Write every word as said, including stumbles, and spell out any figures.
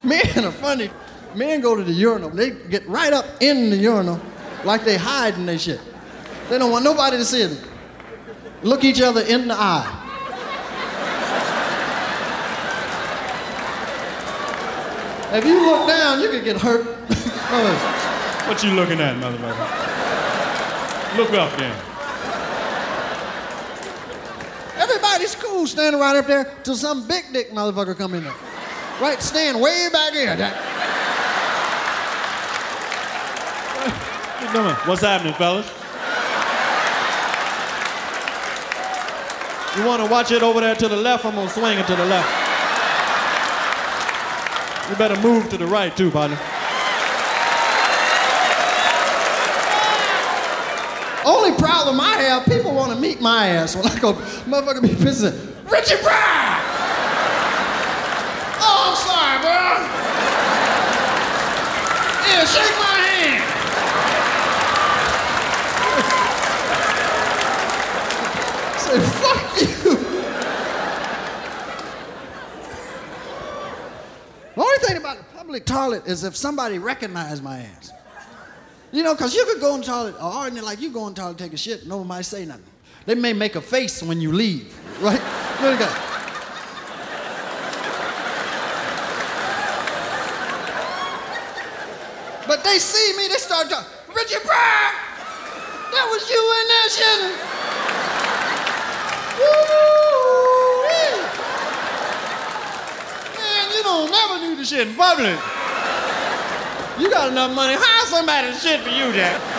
Men are funny. Men go to the urinal. They get right up in the urinal like they hiding their shit. They don't want nobody to see it. Look each other in the eye. If you look down, you could get hurt. What you looking at, motherfucker? Look up then. Everybody's cool standing right up there till some big dick motherfucker come in there. Right, stand way back here. That... What you doing? What's happening, fellas? You want to watch it over there to the left? I'm going to swing it to the left. You better move to the right, too, partner. Only problem I have, people want to meet my ass when I go, motherfucker be pissing. Richie Pryor! Oh, I'm sorry, bro. Yeah, shake my hand. Say, fuck you. The only thing about the public toilet is if somebody recognized my ass. You know, because you could go in the toilet, or like you go in the toilet, take a shit, nobody might say nothing. They may make a face when you leave, right? Look at that. But they see me, they start talking, Richard Pryor, that was you in there shitting. Woo! Man, you don't never do the shit in public. You got enough money, hire somebody to shit for you, Jack.